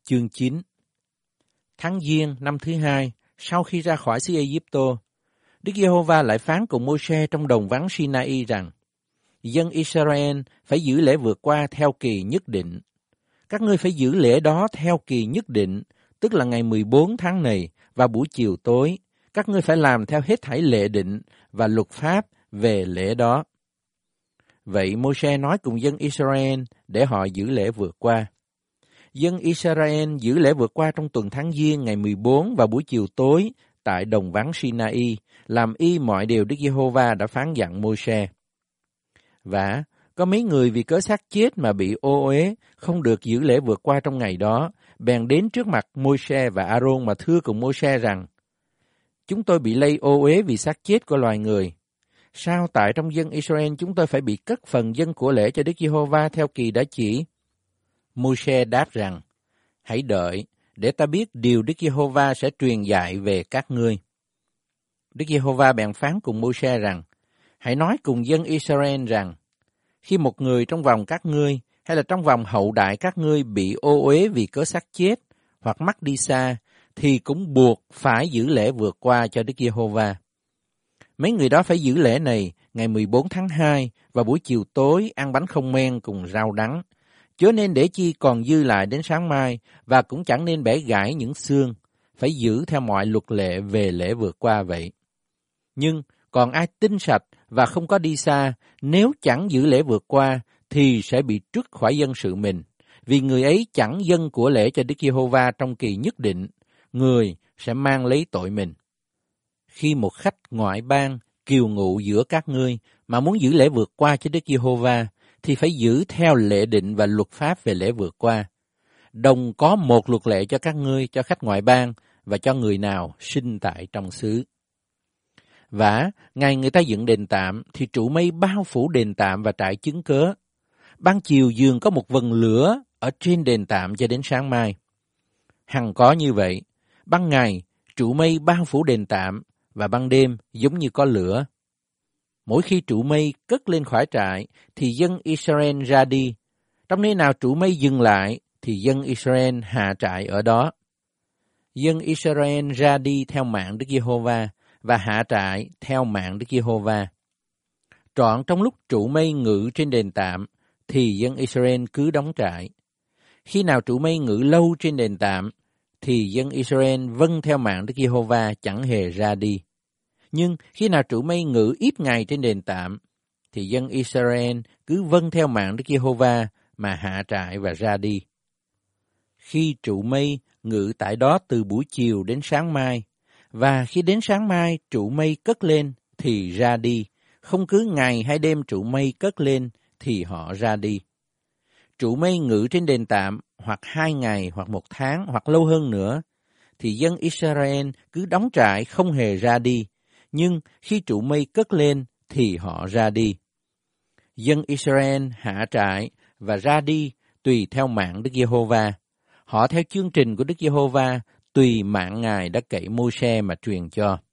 Chương 9. Tháng Giêng năm thứ 2, sau khi ra khỏi xứ Ai-cập-tô, Đức Giê-hô-va lại phán cùng Môi-se trong đồng vắng Si-na-y rằng: dân Israel phải giữ lễ vượt qua theo kỳ nhất định. Các ngươi phải giữ lễ đó theo kỳ nhất định, tức là ngày 14 tháng này và buổi chiều tối. Các ngươi phải làm theo hết thảy lệ định và luật pháp về lễ đó. Vậy Môi-se nói cùng dân Israel để họ giữ lễ vượt qua. Dân Israel giữ lễ vượt qua trong tuần tháng Giêng ngày 14 và buổi chiều tối tại đồng vắng Si-na-y, làm y mọi điều Đức Giê-hô-va đã phán dặn Môi-se. Và có mấy người vì cớ xác chết mà bị ô uế, không được giữ lễ vượt qua trong ngày đó, bèn đến trước mặt Môi-se và A-rôn mà thưa cùng Môi-se rằng: chúng tôi bị lây ô uế vì xác chết của loài người. Sao tại trong dân Israel chúng tôi phải bị cất phần dân của lễ cho Đức Giê-hô-va theo kỳ đã chỉ? Môi-se đáp rằng: hãy đợi, để ta biết điều Đức Giê-hô-va sẽ truyền dạy về các ngươi. Đức Giê-hô-va bèn phán cùng Môi-se rằng: hãy nói cùng dân Israel rằng: khi một người trong vòng các ngươi, hay là trong vòng hậu đại các ngươi bị ô uế vì cớ xác chết, hoặc mất đi xa, thì cũng buộc phải giữ lễ vượt qua cho Đức Giê-hô-va. Mấy người đó phải giữ lễ này ngày 14 tháng 2 và buổi chiều tối ăn bánh không men cùng rau đắng. Chớ nên để chi còn dư lại đến sáng mai, và cũng chẳng nên bẻ gãy những xương, phải giữ theo mọi luật lệ về lễ vượt qua vậy. Nhưng còn ai tinh sạch và không có đi xa, nếu chẳng giữ lễ vượt qua, thì sẽ bị trút khỏi dân sự mình, vì người ấy chẳng dâng của lễ cho Đức Giê-hô-va trong kỳ nhất định, người sẽ mang lấy tội mình. Khi một khách ngoại bang kiều ngụ giữa các ngươi mà muốn giữ lễ vượt qua cho Đức Giê-hô-va, thì phải giữ theo lệ định và luật pháp về lễ vượt qua. Đồng có một luật lệ cho các ngươi, cho khách ngoại bang và cho người nào sinh tại trong xứ. Và ngày người ta dựng đền tạm, thì trụ mây bao phủ đền tạm và trại chứng cớ. Ban chiều dường có một vầng lửa ở trên đền tạm cho đến sáng mai. Hằng có như vậy, ban ngày trụ mây bao phủ đền tạm, và ban đêm giống như có lửa. Mỗi khi trụ mây cất lên khỏi trại, thì dân Israel ra đi. Trong nơi nào trụ mây dừng lại, thì dân Israel hạ trại ở đó. Dân Israel ra đi theo mạng Đức Giê-hô-va, và hạ trại theo mạng Đức Giê-hô-va. Trọn trong lúc trụ mây ngự trên đền tạm, thì dân Israel cứ đóng trại. Khi nào trụ mây ngự lâu trên đền tạm, thì dân Israel vâng theo mạng Đức Giê-hô-va, chẳng hề ra đi. Nhưng khi nào trụ mây ngự ít ngày trên đền tạm, thì dân Israel cứ vâng theo mạng Đức Giê-hô-va mà hạ trại và ra đi. Khi trụ mây ngự tại đó từ buổi chiều đến sáng mai, và khi đến sáng mai trụ mây cất lên thì ra đi, không cứ ngày hay đêm trụ mây cất lên thì họ ra đi. Trụ mây ngự trên đền tạm hoặc 2 ngày hoặc 1 tháng hoặc lâu hơn nữa, thì dân Israel cứ đóng trại không hề ra đi, nhưng khi trụ mây cất lên thì họ ra đi. Dân Israel hạ trại và ra đi tùy theo mạng Đức Giê-hô-va. Họ theo chương trình của Đức Giê-hô-va, tùy mạng Ngài đã cậy Môi-se mà truyền cho.